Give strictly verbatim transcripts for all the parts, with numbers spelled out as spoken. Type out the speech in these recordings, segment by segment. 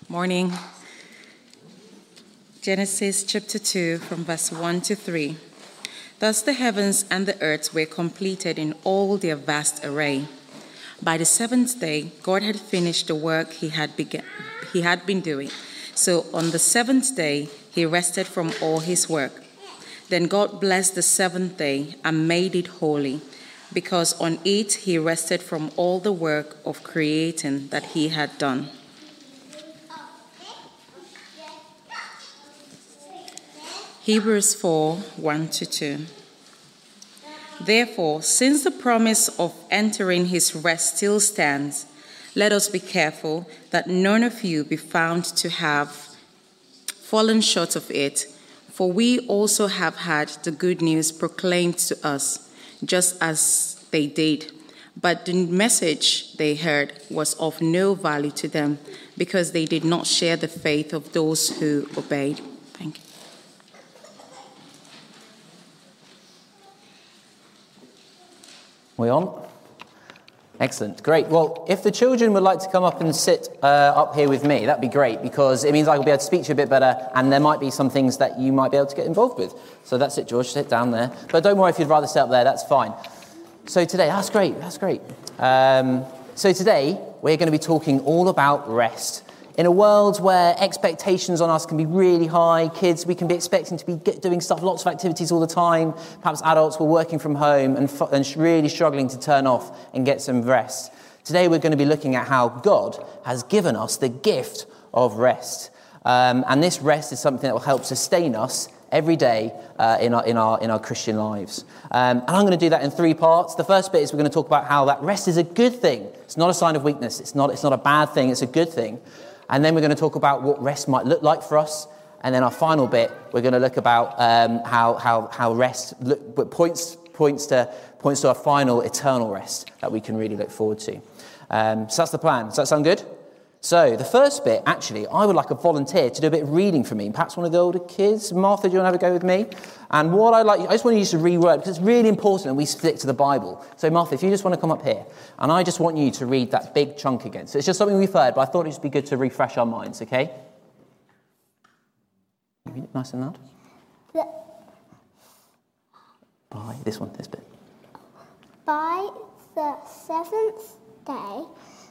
Morning. Genesis chapter two from verse one to three. Thus the heavens and the earth were completed in all their vast array. By the seventh day, God had finished the work he had begun, he had been doing. So on the seventh day, he rested from all his work. Then God blessed the seventh day and made it holy, because on it he rested from all the work of creating that he had done. Hebrews four, one to two. Therefore, since the promise of entering his rest still stands, let us be careful that none of you be found to have fallen short of it, for we also have had the good news proclaimed to us, just as they did. But the message they heard was of no value to them, because they did not share the faith of those who obeyed. Thank you. We on? Excellent, great. Well, if the children would like to come up and sit uh, up here with me, that'd be great, because it means I will be able to speak to you a bit better, and there might be some things that you might be able to get involved with. So that's it, George, sit down there. But don't worry if you'd rather sit up there, that's fine. So today, that's great, that's great. Um, so today, we're going to be talking all about rest. In a world where expectations on us can be really high, kids, we can be expecting to be get, doing stuff, lots of activities all the time. Perhaps adults were working from home and, fu- and really struggling to turn off and get some rest. Today we're going to be looking at how God has given us the gift of rest. Um, and this rest is something that will help sustain us every day uh, in, our, in, our, in our Christian lives. Um, and I'm going to do that in three parts. The first bit is we're going to talk about how that rest is a good thing. It's not a sign of weakness. It's not, it's not a bad thing. It's a good thing. And then we're going to talk about what rest might look like for us. And then our final bit, we're going to look about um, how how how rest look, points points to points to our final eternal rest that we can really look forward to. Um, so that's the plan. Does that sound good? So the first bit, actually, I would like a volunteer to do a bit of reading for me. Perhaps one of the older kids. Martha, do you want to have a go with me? And what I like, I just want you to reword, because it's really important that we stick to the Bible. So Martha, if you just want to come up here, and I just want you to read that big chunk again. So it's just something we've heard, but I thought it'd just be good to refresh our minds, okay? You read it nice and loud. The, By this one, this bit. by the seventh day,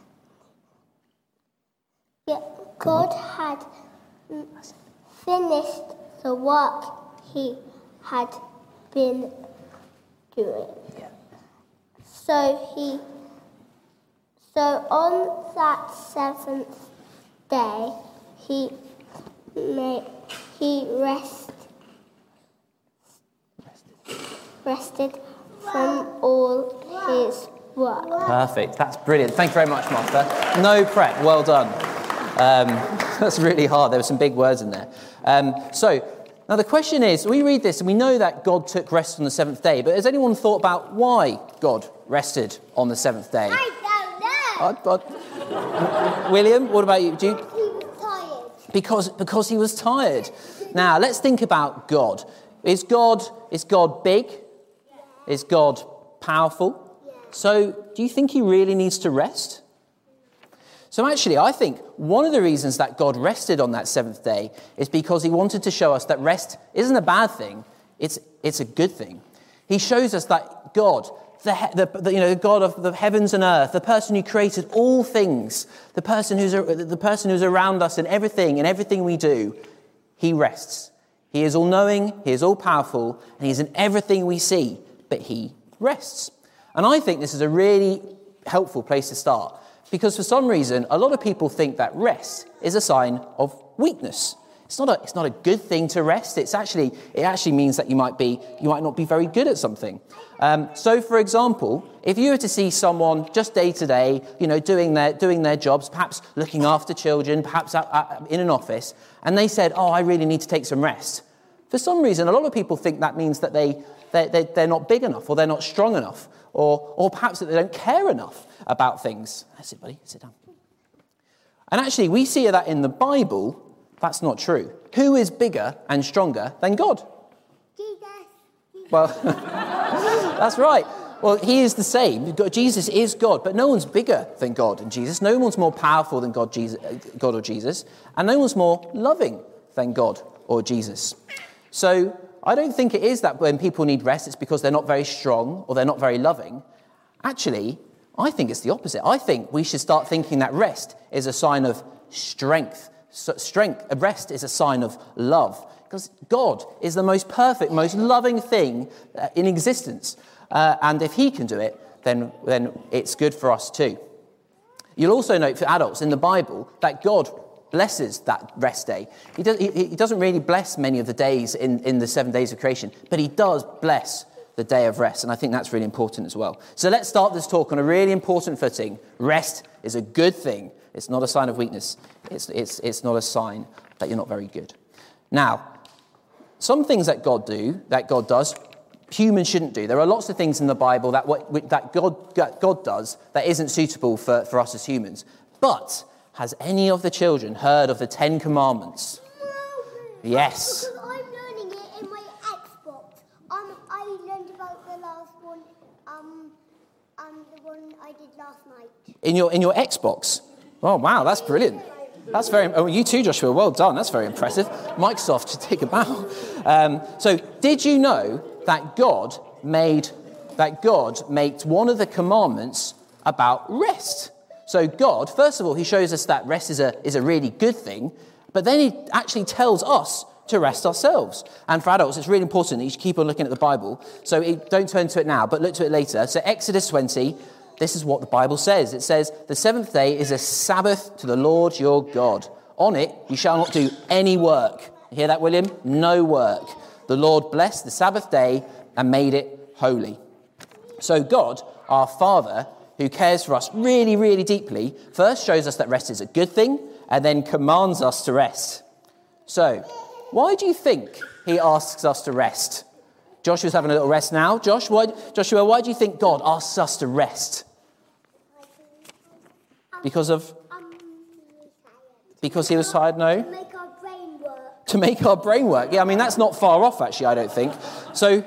God had finished the work he had been doing. Yeah. So he, so on that seventh day, he made, he rest, rested from all his work. Perfect. That's brilliant. Thank you very much, Martha. No prep. Well done. Um, that's really hard. There were some big words in there. Um, so, now the question is, we read this and we know that God took rest on the seventh day, but has anyone thought about why God rested on the seventh day? I don't know. I, I, William, what about you? Do you? He was tired. Because, because he was tired. Now, let's think about God. Is God, is God big? Yeah. Is God powerful? Yeah. So, do you think he really needs to rest? So actually, I think one of the reasons that God rested on that seventh day is because he wanted to show us that rest isn't a bad thing, it's it's a good thing. He shows us that God, the, the, the you know the God of the heavens and earth, the person who created all things, the person who's the person who's around us in everything and everything we do, he rests. He is all-knowing, he is all-powerful, and he is in everything we see, but he rests. And I think this is a really helpful place to start. Because for some reason, a lot of people think that rest is a sign of weakness. It's not a, it's not a good thing to rest. It's actually, it actually means that you might be, you might not be very good at something. Um, so, for example, if you were to see someone just day to day, you know, doing their doing their jobs, perhaps looking after children, perhaps at, at, in an office, and they said, "Oh, I really need to take some rest." For some reason, a lot of people think that means that they they, they they're not big enough, or they're not strong enough, or or perhaps that they don't care enough about things. That's it, buddy. Sit down. And actually, we see that in the Bible. That's not true. Who is bigger and stronger than God? Jesus. Well, that's right. Well, he is the same. Jesus is God, but no one's bigger than God and Jesus. No one's more powerful than God, Jesus, God or Jesus. And no one's more loving than God or Jesus. So I don't think it is that when people need rest, it's because they're not very strong or they're not very loving. Actually, I think it's the opposite. I think we should start thinking that rest is a sign of strength. So strength, rest is a sign of love. Because God is the most perfect, most loving thing in existence. Uh, and if he can do it, then, then it's good for us too. You'll also note for adults in the Bible that God blesses that rest day. He, does, he, he doesn't really bless many of the days in, in the seven days of creation, but he does bless the day of rest. And I think that's really important as well. So let's start this talk on a really important footing. Rest is a good thing. It's not a sign of weakness. It's, it's, it's not a sign that you're not very good. Now, some things that God do, that God does, humans shouldn't do. There are lots of things in the Bible that what, that God, God does that isn't suitable for, for us as humans. But has any of the children heard of the Ten Commandments? No. Yes. Because I'm learning it in my Xbox. Um, I learned about the last one, um, um, the one I did last night. In your in your Xbox? Oh wow, that's brilliant. That's very. Oh, you too, Joshua. Well done. That's very impressive. Microsoft should take a bow. Um, so, did you know that God made that God makes one of the commandments about rest? So, God, first of all, he shows us that rest is a is a really good thing, but then he actually tells us to rest ourselves. And for adults, it's really important that you should keep on looking at the Bible. So, it, don't turn to it now, but look to it later. So, Exodus twenty. This is what the Bible says. It says, the seventh day is a Sabbath to the Lord your God. On it, you shall not do any work. You hear that, William? No work. The Lord blessed the Sabbath day and made it holy. So God, our Father, who cares for us really, really deeply, first shows us that rest is a good thing and then commands us to rest. So, why do you think he asks us to rest? Joshua's having a little rest now. Josh, why, Joshua, why do you think God asks us to rest? Because of, because he was tired, no? To make our brain work. To make our brain work. Yeah, I mean, that's not far off, actually, I don't think. So,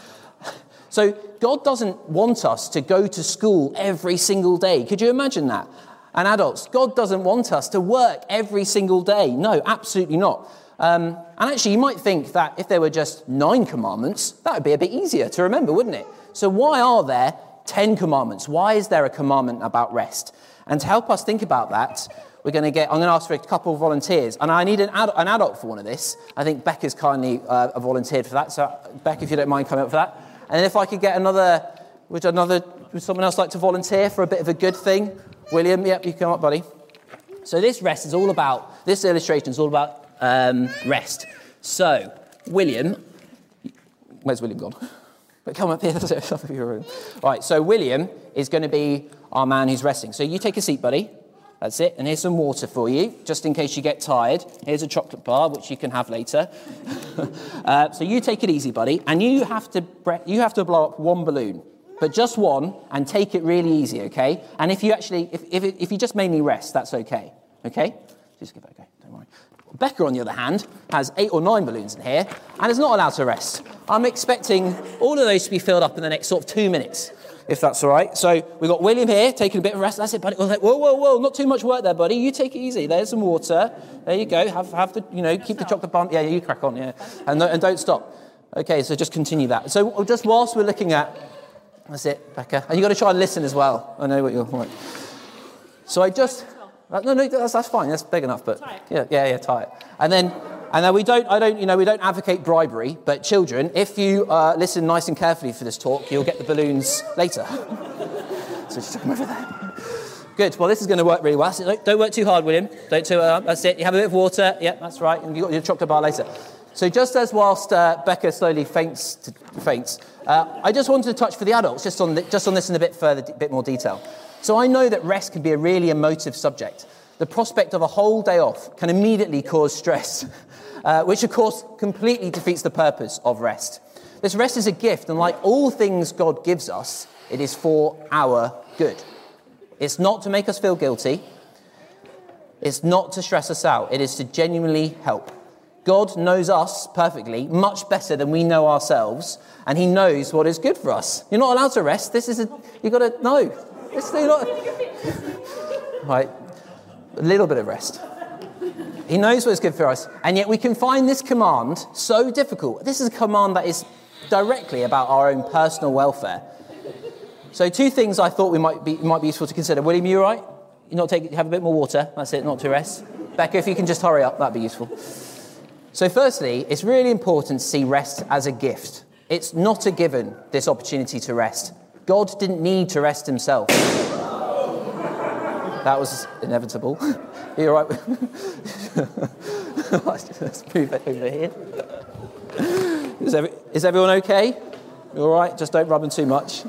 so God doesn't want us to go to school every single day. Could you imagine that? And adults, God doesn't want us to work every single day. No, absolutely not. Um, and actually, you might think that if there were just nine commandments, that would be a bit easier to remember, wouldn't it? So why are there ten commandments? Why is there a commandment about rest? And to help us think about that, we're going to get, I'm going to ask for a couple of volunteers. And I need an, ad, an adult for one of this. I think Becca's kindly uh, volunteered for that. So, Becca, if you don't mind coming up for that. And then if I could get another, would another, would someone else like to volunteer for a bit of a good thing? William, yep, you come up, buddy. So this rest is all about, this illustration is all about um, rest. So, William, where's William gone? But come up here. Right, so William is going to be our man who's resting. So you take a seat, buddy. That's it. And here's some water for you, just in case you get tired. Here's a chocolate bar, which you can have later. uh, so you take it easy, buddy. And you have to you have to blow up one balloon, but just one, and take it really easy, okay? And if you actually, if if, it, if you just mainly rest, that's okay, okay? Just give it a go. Don't worry. Becca, on the other hand, has eight or nine balloons in here and is not allowed to rest. I'm expecting all of those to be filled up in the next sort of two minutes, if that's all right. So we've got William here taking a bit of rest. That's it, buddy. Whoa, whoa, whoa, not too much work there, buddy. You take it easy. There's some water. There you go. Have have the, you know, keep the chocolate bar. Yeah, you crack on, yeah. And, and don't stop. Okay, so just continue that. So just whilst we're looking at, that's it, Becca. And you've got to try and listen as well. I know what you're like. So I just... No, no, that's, that's fine. That's big enough, but yeah, yeah, yeah, tie it. And then, and then we don't, I don't, you know, we don't advocate bribery. But children, if you uh, listen nice and carefully for this talk, you'll get the balloons later. So just chuck them over there. Good. Well, this is going to work really well. So don't, don't work too hard, William. Don't too. Uh, that's it. You have a bit of water. Yeah, that's right. And you got your chocolate bar later. So just as whilst uh, Becca slowly faints, to, faints, uh, I just wanted to touch for the adults, just on the, just on this in a bit further, bit more detail. So I know that rest can be a really emotive subject. The prospect of a whole day off can immediately cause stress, uh, which of course completely defeats the purpose of rest. This rest is a gift, and like all things God gives us, it is for our good. It's not to make us feel guilty. It's not to stress us out. It is to genuinely help. God knows us perfectly, much better than we know ourselves, and he knows what is good for us. You're not allowed to rest. This is a, you've got to know. It's not, right, a little bit of rest. He knows what is good for us, and yet we can find this command so difficult. This is a command that is directly about our own personal welfare. So two things I thought we might be might be useful to consider. William, you all right? You not take have a bit more water. That's it, not to rest. Becca, if you can just hurry up, that'd be useful. So firstly, it's really important to see rest as a gift. It's not a given, this opportunity to rest. God didn't need to rest himself. That was inevitable. Are you all right? Let's move it over here. Is, every, is everyone okay? You all right? Just don't rub them too much.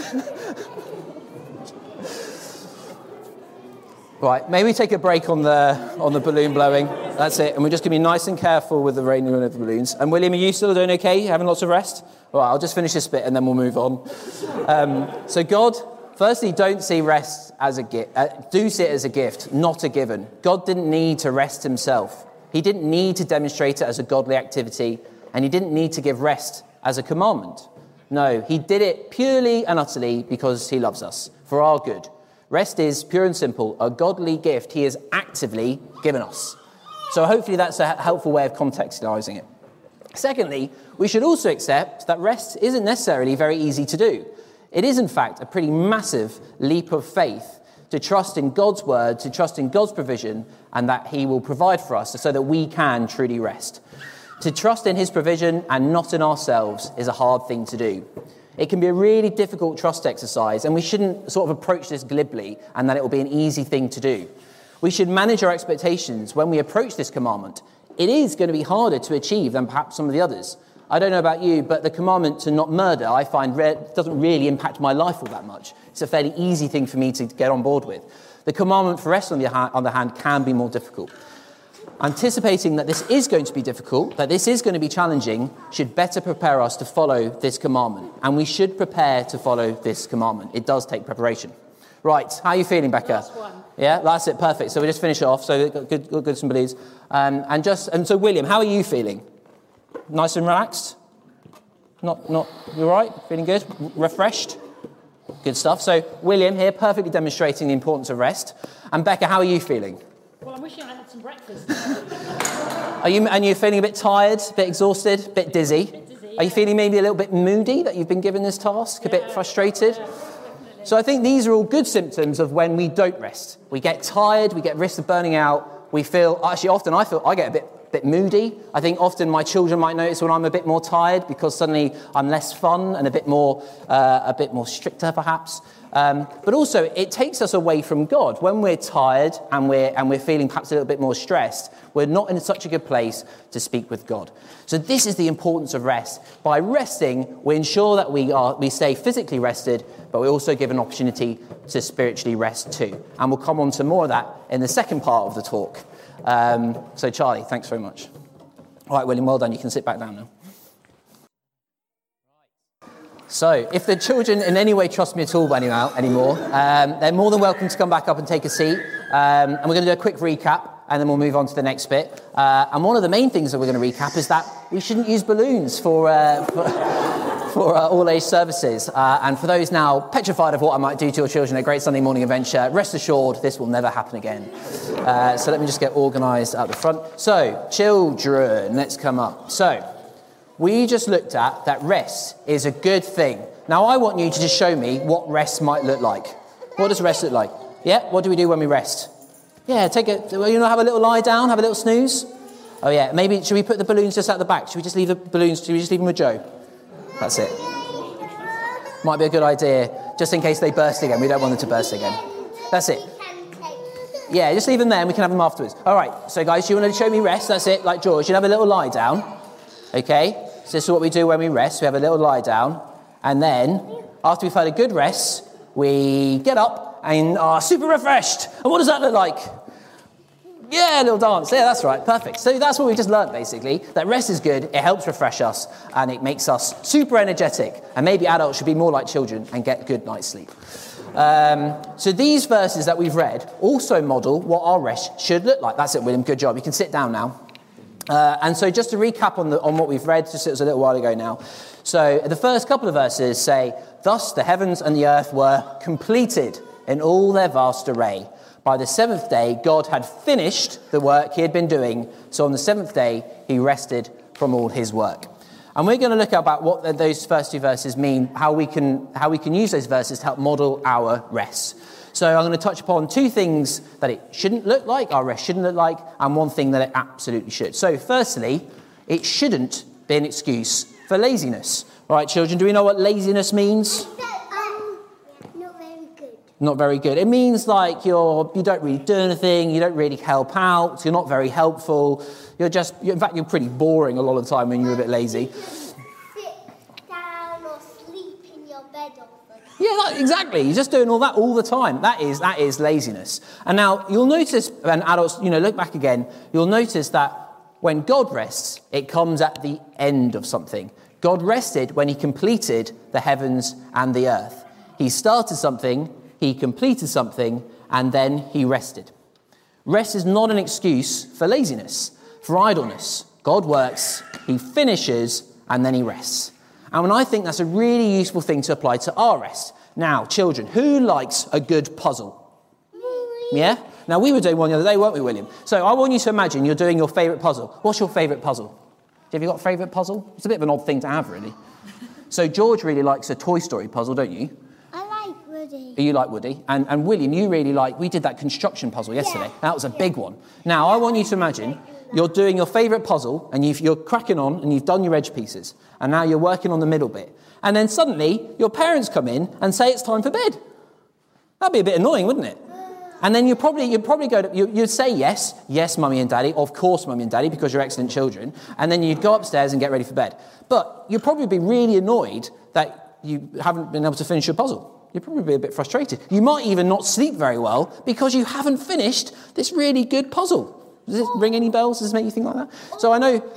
Right, maybe take a break on the on the balloon blowing. That's it. And we're just going to be nice and careful with the raining of the balloons. And William, are you still doing okay? You having lots of rest? All right, I'll just finish this bit and then we'll move on. Um, so God, firstly, don't see rest as a gift. Uh, do see it as a gift, not a given. God didn't need to rest himself. He didn't need to demonstrate it as a godly activity. And he didn't need to give rest as a commandment. No, he did it purely and utterly because he loves us, for our good. Rest is, pure and simple, a godly gift he has actively given us. So hopefully that's a helpful way of contextualizing it. Secondly, we should also accept that rest isn't necessarily very easy to do. It is, in fact, a pretty massive leap of faith to trust in God's word, to trust in God's provision, and that he will provide for us so that we can truly rest. To trust in his provision and not in ourselves is a hard thing to do. It can be a really difficult trust exercise, and we shouldn't sort of approach this glibly and that it will be an easy thing to do. We should manage our expectations when we approach this commandment. It is going to be harder to achieve than perhaps some of the others. I don't know about you, but the commandment to not murder, I find re- doesn't really impact my life all that much. It's a fairly easy thing for me to get on board with. The commandment for rest, on the, ha- on the hand, can be more difficult. Anticipating that this is going to be difficult, that this is going to be challenging, should better prepare us to follow this commandment. And we should prepare to follow this commandment. It does take preparation. Right, how are you feeling, Becca? Last one. Yeah, that's it, perfect. So we just finish it off. So good, good, good some beliefs. Um, and just and so William, how are you feeling? Nice and relaxed? Not, not, you all right? Feeling good? Refreshed? Good stuff. So William here, perfectly demonstrating the importance of rest. And Becca, how are you feeling? Well, I'm wishing I had some breakfast. Are you, and you're feeling a bit tired, a bit exhausted, a bit dizzy? A bit dizzy, Are you yeah. feeling maybe a little bit moody that you've been given this task, a Yeah, bit frustrated? Yeah, So I think these are all good symptoms of when we don't rest. We get tired, we get risk of burning out, we feel, actually often I feel, I get a bit bit moody. I think often my children might notice when I'm a bit more tired because suddenly I'm less fun and a bit more, uh, a bit more stricter perhaps. Um, but also it takes us away from God. When we're tired and we're, and we're feeling perhaps a little bit more stressed, we're not in such a good place to speak with God. So this is the importance of rest. By resting, we ensure that we are we stay physically rested, but we also give an opportunity to spiritually rest too. And we'll come on to more of that in the second part of the talk. Um, so Charlie, thanks very much. All right, William, well done. You can sit back down now. So, if the children in any way trust me at all anymore, um, they're more than welcome to come back up and take a seat. Um, and we're going to do a quick recap, and then we'll move on to the next bit. Uh, and one of the main things that we're going to recap is that we shouldn't use balloons for uh, for, for uh, all-age services. Uh, and for those now petrified of what I might do to your children at Great Sunday Morning Adventure, rest assured this will never happen again. Uh, so let me just get organised at the front. So, children, let's come up. So, we just looked at that rest is a good thing. Now, I want you to just show me what rest might look like. What does rest look like? Yeah, what do we do when we rest? Yeah, take a, you know, have a little lie down, have a little snooze. Oh yeah, maybe, should we put the balloons just out the back? Should we just leave the balloons, should we just leave them with Joe? That's it. Might be a good idea, just in case they burst again. We don't want them to burst again. That's it. Yeah, just leave them there and we can have them afterwards. All right, so guys, you want to show me rest? That's it, like George. You have a little lie down. Okay, so this is what we do when we rest. We have a little lie down. And then, after we've had a good rest, we get up and are super refreshed. And what does that look like? Yeah, a little dance. Yeah, that's right. Perfect. So that's what we just learned, basically. That rest is good. It helps refresh us. And it makes us super energetic. And maybe adults should be more like children and get good night's sleep. Um, so these verses that we've read also model what our rest should look like. That's it, William. Good job. You can sit down now. Uh, and so just to recap on, the, on what we've read, just it was a little while ago now. So the first couple of verses say, thus the heavens and the earth were completed in all their vast array. By the seventh day, God had finished the work he had been doing. So on the seventh day, he rested from all his work. And we're going to look about what those first two verses mean, how we can, how we can use those verses to help model our rest. So I'm going to touch upon two things that it shouldn't look like, our rest shouldn't look like, and one thing that it absolutely should. So firstly, it shouldn't be an excuse for laziness. All right, children, do we know what laziness means? Um, not very good. Not very good. It means like you're, you don't really do anything, you don't really help out, you're not very helpful, you're just, you're, in fact, you're pretty boring a lot of the time when you're a bit lazy. Sit down or sleep in your bed all the time. Yeah, that, exactly. You're just doing all that all the time. That is that is laziness. And now you'll notice, and adults, you know, look back again, you'll notice that when God rests, it comes at the end of something. God rested when he completed the heavens and the earth. He started something, he completed something, and then he rested. Rest is not an excuse for laziness, for idleness. God works, he finishes, and then he rests. And when I think that's a really useful thing to apply to our rest. Now, children, who likes a good puzzle? Yeah? Now, we were doing one the other day, weren't we, William? So I want you to imagine you're doing your favourite puzzle. What's your favourite puzzle? Have you got a favourite puzzle? It's a bit of an odd thing to have, really. So George really likes a Toy Story puzzle, don't you? I like Woody. You like Woody. And, and William, you really like... We did that construction puzzle yesterday. Yeah. That was a big one. Now, I want you to imagine you're doing your favourite puzzle and you've, you're cracking on and you've done your edge pieces. And now you're working on the middle bit. And then suddenly, your parents come in and say it's time for bed. That'd be a bit annoying, wouldn't it? And then you probably you'd probably go to you, you'd say yes, yes, mummy and daddy, of course, mummy and daddy, because you're excellent children. And then you'd go upstairs and get ready for bed. But you'd probably be really annoyed that you haven't been able to finish your puzzle. You'd probably be a bit frustrated. You might even not sleep very well because you haven't finished this really good puzzle. Does it ring any bells? Does it make you think like that? So I know.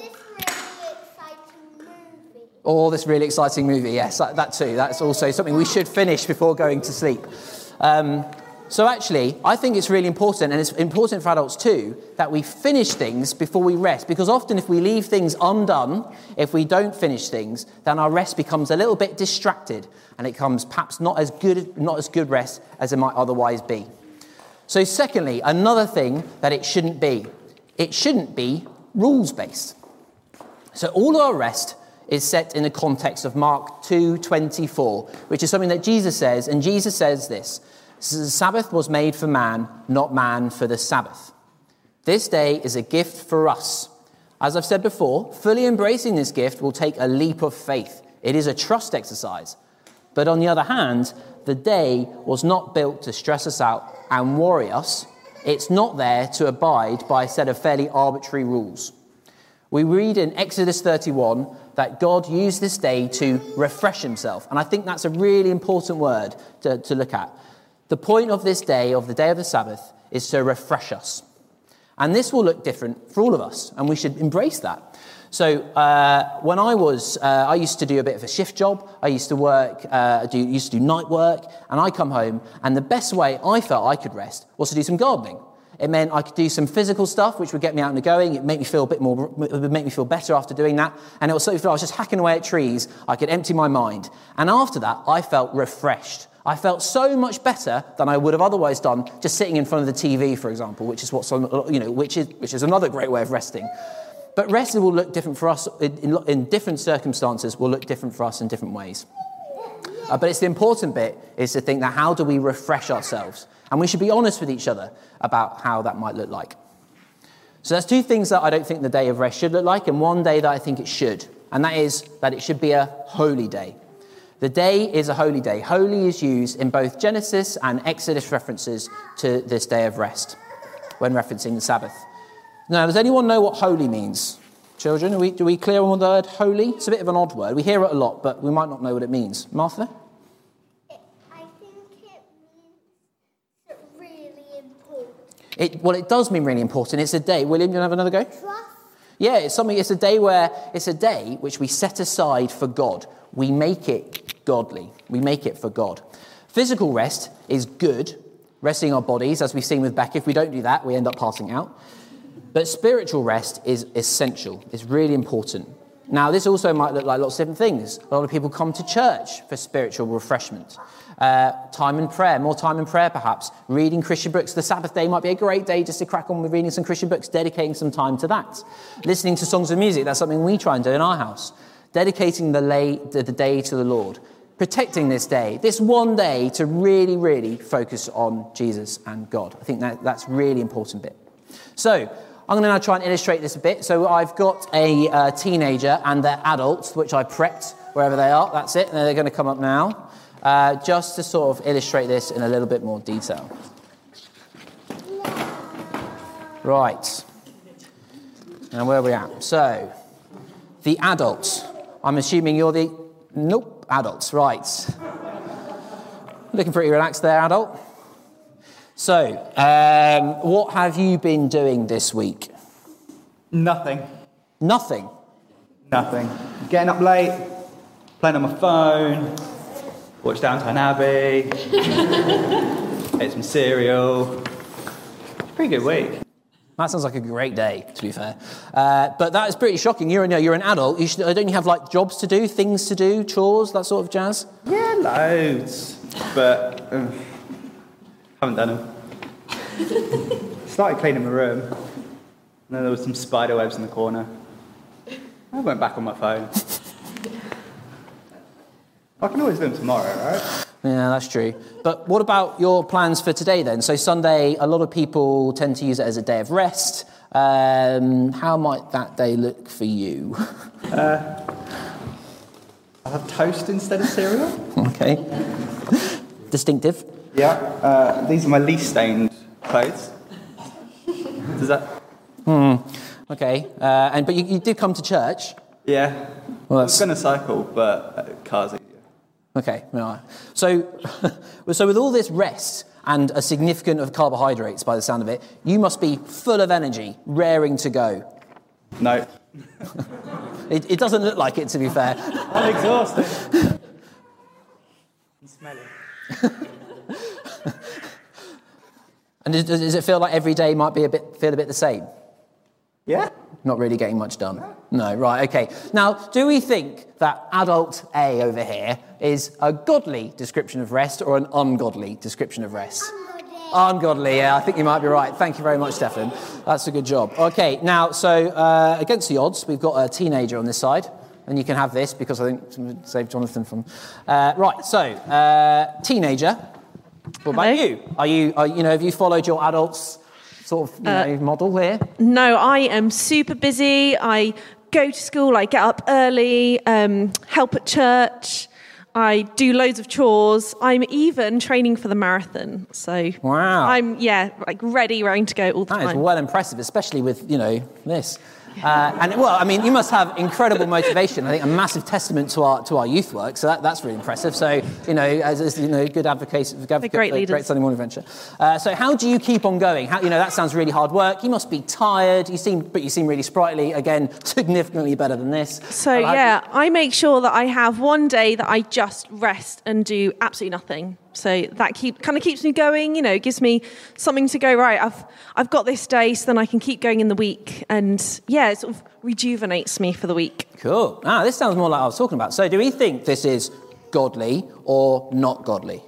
Or this really exciting movie, yes, that, that too. That's also something we should finish before going to sleep. Um, so actually, I think it's really important, and it's important for adults too, that we finish things before we rest. Because often if we leave things undone, if we don't finish things, then our rest becomes a little bit distracted, and it comes perhaps not as good, not as good rest as it might otherwise be. So secondly, another thing that it shouldn't be, it shouldn't be rules-based. So all of our rest is set in the context of Mark two twenty-four, which is something that Jesus says, and Jesus says this: the Sabbath was made for man, not man for the Sabbath. This day is a gift for us. As I've said before, fully embracing this gift will take a leap of faith. It is a trust exercise. But on the other hand, the day was not built to stress us out and worry us. It's not there to abide by a set of fairly arbitrary rules. We read in Exodus thirty-one that God used this day to refresh himself. And I think that's a really important word to, to look at. The point of this day, of the day of the Sabbath, is to refresh us. And this will look different for all of us, and we should embrace that. So uh, when I was, uh, I used to do a bit of a shift job. I used to work, uh, do, used to do night work, and I come home, and the best way I felt I could rest was to do some gardening. It meant I could do some physical stuff, which would get me out and going. It made me feel a bit more, it would make me feel better after doing that. And it was so if I was just hacking away at trees, I could empty my mind. And after that, I felt refreshed. I felt so much better than I would have otherwise done just sitting in front of the T V, for example, which is what some, you know, which is which is another great way of resting. But rest will look different for us in, in, in different circumstances. Will look different for us in different ways. Uh, but it's the important bit is to think that how do we refresh ourselves? And we should be honest with each other about how that might look like. So there's two things that I don't think the day of rest should look like, and one day that I think it should. And that is that it should be a holy day. The day is a holy day. Holy is used in both Genesis and Exodus references to this day of rest when referencing the Sabbath. Now, does anyone know what holy means? Children, are we, are we clear on the word holy? It's a bit of an odd word. We hear it a lot, but we might not know what it means. Martha? It, well, it does mean really important. It's a day. William, do you want to have another go? Trust. Yeah, it's something. It's a day where it's a day which we set aside for God. We make it godly. We make it for God. Physical rest is good, resting our bodies, as we've seen with Becca. If we don't do that, we end up passing out. But spiritual rest is essential. It's really important. Now, this also might look like lots of different things. A lot of people come to church for spiritual refreshment. Uh, time in prayer, more time in prayer perhaps. Reading Christian books. The Sabbath day might be a great day just to crack on with reading some Christian books, dedicating some time to that. Listening to songs of music, that's something we try and do in our house. Dedicating the, lay, the, the day to the Lord. Protecting this day, this one day to really, really focus on Jesus and God. I think that, that's a really important bit. So, I'm going to now try and illustrate this a bit. So I've got a uh, teenager and their adults, which I prepped wherever they are. That's it. And they're going to come up now, uh, just to sort of illustrate this in a little bit more detail. Right. And where are we at? So, the adults. I'm assuming you're the... Nope, adults. Right. Looking pretty relaxed there, adult. So, um, what have you been doing this week? Nothing. Nothing? Nothing. Getting up late, playing on my phone, watch Downton Abbey, ate some cereal. Pretty good week. That sounds like a great day, to be fair. Uh, but that is pretty shocking. You're, you're an adult. You should, don't you have like jobs to do, things to do, chores, that sort of jazz? Yeah, loads. But um, haven't done them. Started cleaning my room. And then there was some spider webs in the corner. I went back on my phone. I can always do them tomorrow, right? Yeah, that's true. But what about your plans for today then? So Sunday, a lot of people tend to use it as a day of rest. Um, how might that day look for you? Uh, I'll have toast instead of cereal. Okay. Distinctive. Yeah. Uh, these are my least stained clothes. Does that... Hmm. Okay. Uh, and but you, you did come to church. Yeah. Well, I was going to cycle, but uh, cars easier. Okay. Right. So, so with all this rest and a significant of carbohydrates, by the sound of it, you must be full of energy, raring to go. No. it, it doesn't look like it, to be fair. I'm exhausted. And smelly. And does, does it feel like every day might be a bit feel a bit the same? Yeah. Not really getting much done. No, right, okay. Now, do we think that adult A over here is a godly description of rest or an ungodly description of rest? Ungodly. Ungodly, yeah, I think you might be right. Thank you very much, Stefan. That's a good job. Okay, now, so uh, against the odds, we've got a teenager on this side. And you can have this because I think save Jonathan from... Uh, right, so, uh, teenager, what about Hello. you? Are you, are, you know, have you followed your adults' sort of you Uh, know, model here? No, I am super busy. I go to school, I get up early, um, help at church, I do loads of chores. I'm even training for the marathon. So Wow. I'm, yeah, like ready, raring to go all the That is time. well impressive, especially with, you know, this. Uh, and, well, I mean, you must have incredible motivation. I think a massive testament to our to our youth work. So that, that's really impressive. So, you know, as, as you know, good advocate, advocate great for leaders. Great Sunday Morning Adventure. Uh, so how do you keep on going? How, you know, that sounds really hard work. You must be tired. You seem, but you seem really sprightly. Again, significantly better than this. So Uh, how do yeah, I make sure that I have one day that I just rest and do absolutely nothing. So that keep kind of keeps me going, you know, gives me something to go, right, I've I've got this day, so then I can keep going in the week. And yeah, it sort of rejuvenates me for the week. Cool. Ah, this sounds more like I was talking about. So do we think this is godly or not godly?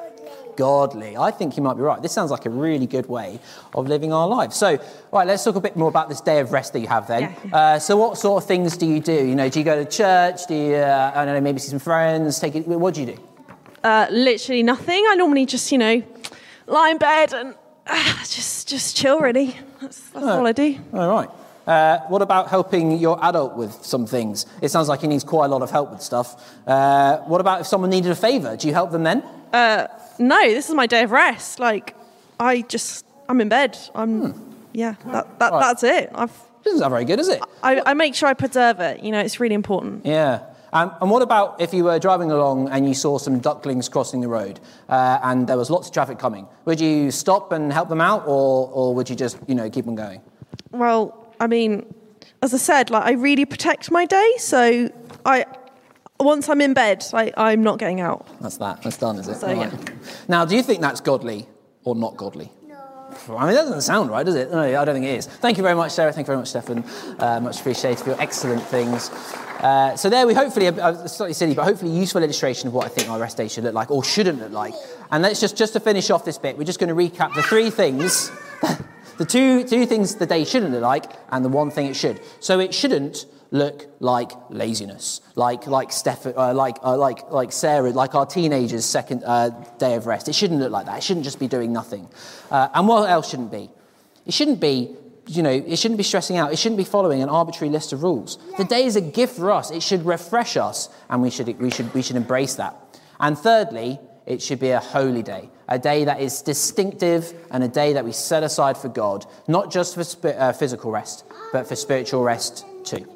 Godly. I think you might be right. This sounds like a really good way of living our lives. So, right, let's talk a bit more about this day of rest that you have then. Yeah. Uh, so what sort of things do you do? You know, do you go to church? Do you, uh, I don't know, maybe see some friends? Take it. What do you do? Uh, literally nothing. I normally just, you know, lie in bed and uh, just just chill, really. That's, that's Oh. all I do. All right. Uh, what about helping your adult with some things? It sounds like he needs quite a lot of help with stuff. Uh, what about if someone needed a favour? Do you help them then? Uh, no, this is my day of rest. Like, I just, I'm in bed. I'm, yeah, that, that Right. that's it. I've, This isn't very good, is it? I, I make sure I preserve it. You know, it's really important. Yeah. Um, and what about if you were driving along and you saw some ducklings crossing the road uh, and there was lots of traffic coming? Would you stop and help them out, or, or would you just, you know, keep on going? Well, I mean, as I said, like I really protect my day. So I, once I'm in bed, I, I'm not getting out. That's that. That's done, is it? So, Right. yeah. Now, do you think that's godly or not godly? No. I mean, it doesn't sound right, does it? No, I don't think it is. Thank you very much, Sarah. Thank you very much, Stefan. Uh, much appreciated for your excellent things. Uh, so there we hopefully, a slightly silly, but hopefully useful illustration of what I think our rest day should look like, or shouldn't look like. And let's just, just to finish off this bit, we're just going to recap the three things, the two, two things the day shouldn't look like, and the one thing it should. So it shouldn't look like laziness, like like Steph, uh, like uh, like like Sarah, like our teenagers' second uh, day of rest. It shouldn't look like that. It shouldn't just be doing nothing. Uh, and what else shouldn't be? It shouldn't be, you know, it shouldn't be stressing out. It shouldn't be following an arbitrary list of rules. The day is a gift for us. It should refresh us, and we should we should we should embrace that. And thirdly, it should be a holy day, a day that is distinctive and a day that we set aside for God, not just for sp- uh, physical rest, but for spiritual rest too.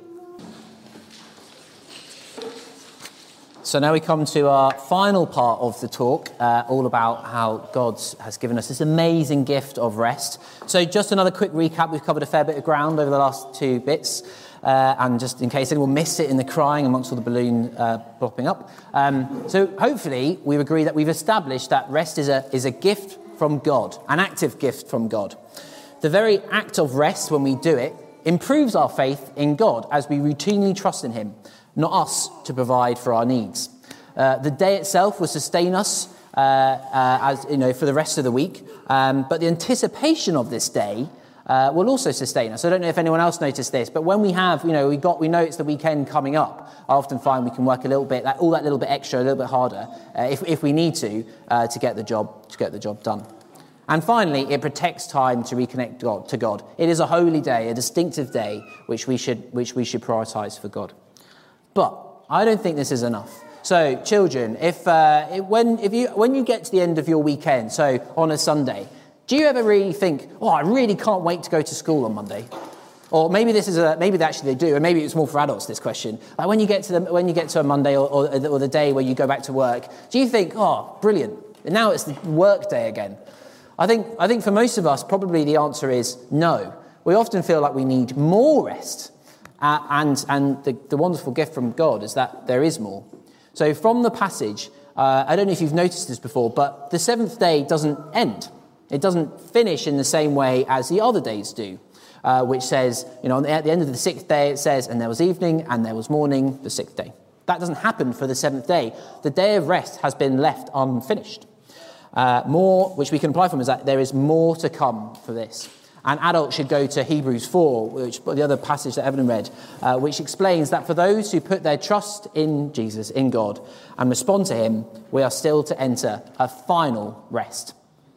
So now we come to our final part of the talk, uh, all about how God has given us this amazing gift of rest. So just another quick recap. We've covered a fair bit of ground over the last two bits. Uh, and just in case anyone missed it in the crying amongst all the balloon uh, plopping up. Um, so hopefully we agree that we've established that rest is a, is a gift from God, an active gift from God. The very act of rest, when we do it, improves our faith in God as we routinely trust in him, not us to provide for our needs. Uh, the day itself will sustain us uh, uh, as you know for the rest of the week, um, but the anticipation of this day uh, will also sustain us. I don't know if anyone else noticed this, but when we have, you know, we got we know it's the weekend coming up, I often find we can work a little bit, that, all that little bit extra, a little bit harder, uh, if if we need to, uh, to get the job to get the job done. And finally, it protects time to reconnect God, to God. It is a holy day, a distinctive day, which we should which we should prioritise for God. But I don't think this is enough. So, children, if, uh, if when if you when you get to the end of your weekend, so on a Sunday, do you ever really think, "Oh, I really can't wait to go to school on Monday"? Or maybe this is a maybe they actually they do, and maybe it's more for adults. This question, like when you get to the when you get to a Monday or, or, or the day where you go back to work, do you think, "Oh, brilliant! Now it's the work day again"? I think I think for most of us, probably the answer is no. We often feel like we need more rest. Uh, and and the, the wonderful gift from God is that there is more. So from the passage, uh, I don't know if you've noticed this before, but the seventh day doesn't end. It doesn't finish in the same way as the other days do, uh, which says, you know, at the end of the sixth day, it says, and there was evening and there was morning the sixth day. That doesn't happen for the seventh day. The day of rest has been left unfinished. Uh, more, which we can apply from, is that there is more to come for this. And adults should go to Hebrews four, which the other passage that Evelyn read, uh, which explains that for those who put their trust in Jesus, in God, and respond to him, we are still to enter a final rest.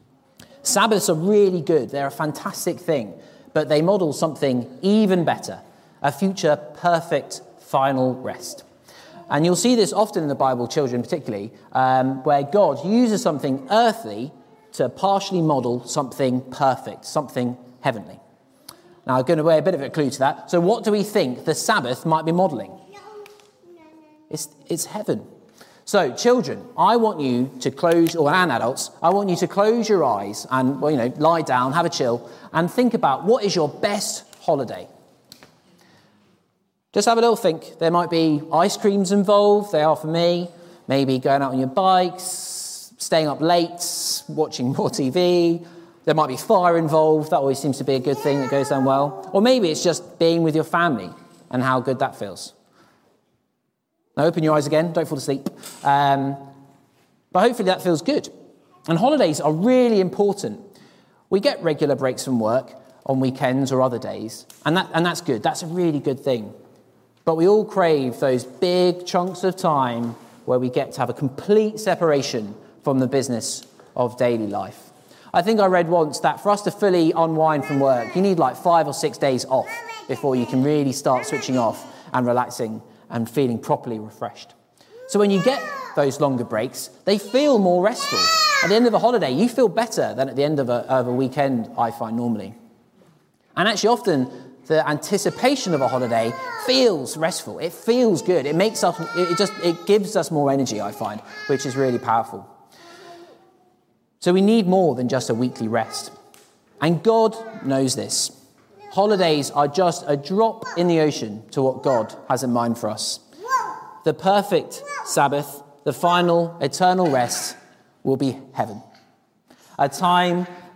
Sabbaths are really good. They're a fantastic thing, but they model something even better, a future perfect final rest. And you'll see this often in the Bible, children particularly, um, where God uses something earthly to partially model something perfect, something heavenly. Now, I'm going to wear a bit of a clue to that. So what do we think the Sabbath might be modelling? It's, it's heaven. So, children, I want you to close, or and adults, I want you to close your eyes and, well, you know, lie down, have a chill, and think about what is your best holiday. Just have a little think. There might be ice creams involved. They are for me. Maybe going out on your bikes, staying up late, watching more T V. There might be fire involved. That always seems to be a good thing that goes down well. Or maybe it's just being with your family and how good that feels. Now open your eyes again. Don't fall asleep. Um, but hopefully that feels good. And holidays are really important. We get regular breaks from work on weekends or other days. And that and that's good. That's a really good thing. But we all crave those big chunks of time where we get to have a complete separation from the business of daily life. I think I read once that for us to fully unwind from work, you need like five or six days off before you can really start switching off and relaxing and feeling properly refreshed. So when you get those longer breaks, they feel more restful. At the end of a holiday, you feel better than at the end of a, of a weekend, I find normally. And actually often the anticipation of a holiday feels restful. It feels good. It makes us, it just, it gives us more energy, I find, which is really powerful. So we need more than just a weekly rest. And God knows this. Holidays are just a drop in the ocean to what God has in mind for us. The perfect Sabbath, the final eternal rest, will be heaven. A time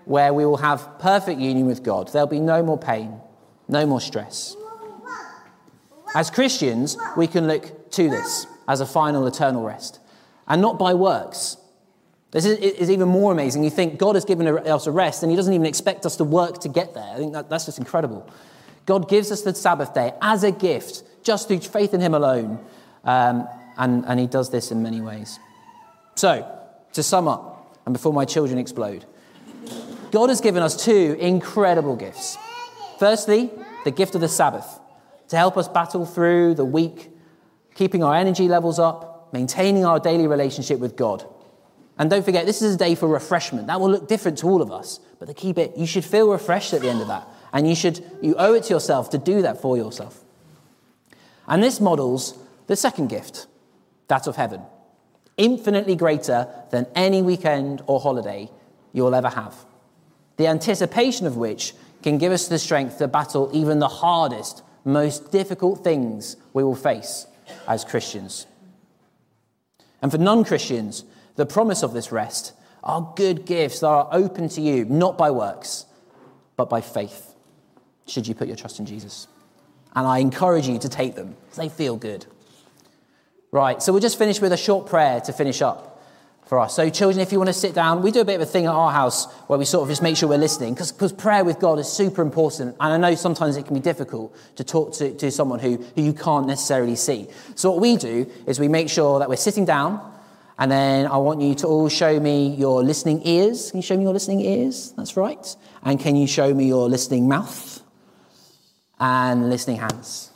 where we will have perfect union with God. There'll be no more pain, no more stress. As Christians, we can look to this as a final eternal rest, and not by works. This is, is even more amazing. You think God has given us a rest, and he doesn't even expect us to work to get there. I think that, that's just incredible. God gives us the Sabbath day as a gift, just through faith in him alone, um, and, and he does this in many ways. So, to sum up, and before my children explode, God has given us two incredible gifts. Firstly, the gift of the Sabbath, to help us battle through the week, keeping our energy levels up, maintaining our daily relationship with God. And don't forget, this is a day for refreshment. That will look different to all of us, but to keep it, you should feel refreshed at the end of that. And you should, you owe it to yourself to do that for yourself. And this models the second gift, that of heaven, infinitely greater than any weekend or holiday you'll ever have. The anticipation of which can give us the strength to battle even the hardest, most difficult things we will face as Christians. And for non-Christians, the promise of this rest are good gifts that are open to you, not by works, but by faith, should you put your trust in Jesus. And I encourage you to take them, because they feel good. Right, so we'll just finish with a short prayer to finish up for us. So children, if you want to sit down, we do a bit of a thing at our house where we sort of just make sure we're listening, because because prayer with God is super important. And I know sometimes it can be difficult to talk to, to someone who, who you can't necessarily see. So what we do is we make sure that we're sitting down, and then I want you to all show me your listening ears. Can you show me your listening ears? That's right. And can you show me your listening mouth and listening hands?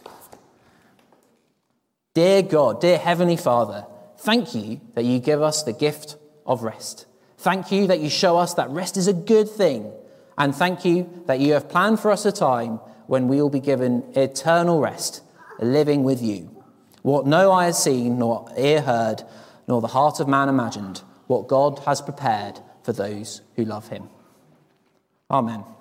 Dear God, dear Heavenly Father, thank you that you give us the gift of rest. Thank you that you show us that rest is a good thing. And thank you that you have planned for us a time when we will be given eternal rest, living with you. What no eye has seen, nor ear heard, nor the heart of man imagined, what God has prepared for those who love him. Amen.